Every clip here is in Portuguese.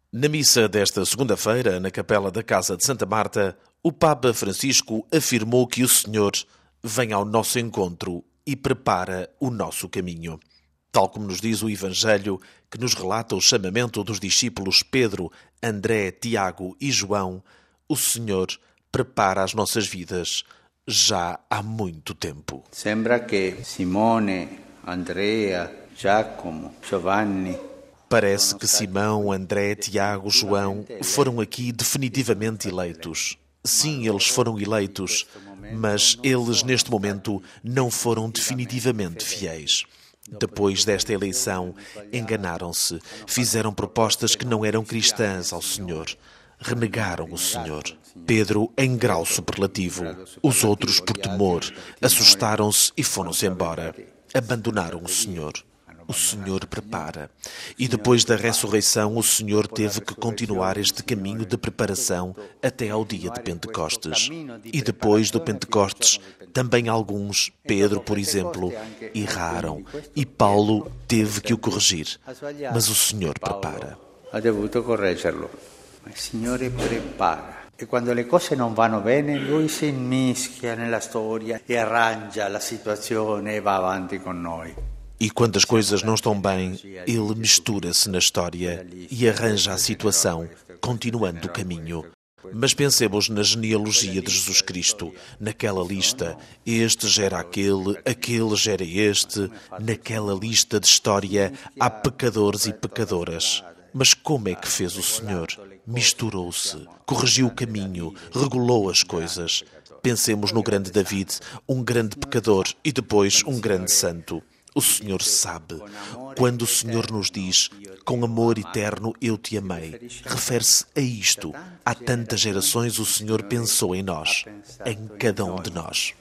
Na missa desta segunda-feira, na capela da Casa de Santa Marta, o Papa Francisco afirmou que o Senhor vem ao nosso encontro e prepara o nosso caminho. Tal como nos diz o Evangelho, que nos relata o chamamento dos discípulos Pedro, André, Tiago e João, o Senhor prepara as nossas vidas já há muito tempo. Sembra que Simone, Andrea, Giacomo, Giovanni... Parece que Simão, André, Tiago, João foram aqui definitivamente eleitos. Sim, eles foram eleitos, mas eles neste momento não foram definitivamente fiéis. Depois desta eleição, enganaram-se, fizeram propostas que não eram cristãs ao Senhor. Renegaram o Senhor. Pedro em grau superlativo. Os outros, por temor, assustaram-se e foram-se embora. Abandonaram o Senhor. O Senhor prepara. E depois da ressurreição, o Senhor teve que continuar este caminho de preparação até ao dia de Pentecostes. E depois do Pentecostes, também alguns, Pedro, por exemplo, erraram. E Paulo teve que o corrigir. Mas o Senhor prepara. Ha dovuto correggerlo. Ma il Signore prepara. E quando le cose non vanno bene, Lui si immischia nella storia e arrangia la situazione e va avanti con noi. E quando as coisas não estão bem, ele mistura-se na história e arranja a situação, continuando o caminho. Mas pensemos na genealogia de Jesus Cristo, naquela lista, este gera aquele, aquele gera este, naquela lista de história há pecadores e pecadoras. Mas como é que fez o Senhor? Misturou-se, corrigiu o caminho, regulou as coisas. Pensemos no grande David, um grande pecador e depois um grande santo. O Senhor sabe. Quando o Senhor nos diz, com amor eterno eu te amei, refere-se a isto. Há tantas gerações o Senhor pensou em nós, em cada um de nós.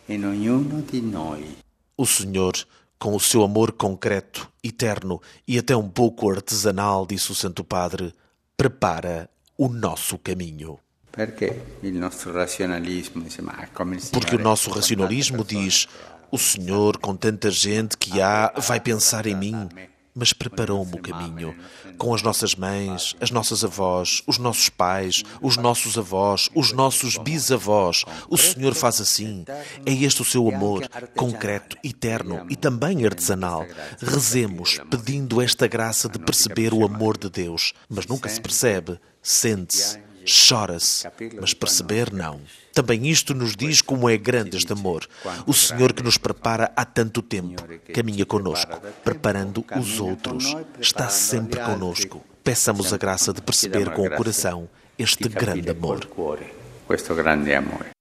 O Senhor, com o seu amor concreto, eterno e até um pouco artesanal, disse o Santo Padre, prepara o nosso caminho. Porque o nosso racionalismo diz, o Senhor, com tanta gente que há, vai pensar em mim, mas preparou-me o caminho. Com as nossas mães, as nossas avós, os nossos pais, os nossos avós, os nossos bisavós, o Senhor faz assim. É este o seu amor, concreto, eterno e também artesanal. Rezemos, pedindo esta graça de perceber o amor de Deus, mas nunca se percebe, sente-se. Chora-se, mas perceber não. Também isto nos diz como é grande este amor. O Senhor que nos prepara há tanto tempo, caminha conosco, preparando os outros. Está sempre conosco. Peçamos a graça de perceber com o coração este grande amor.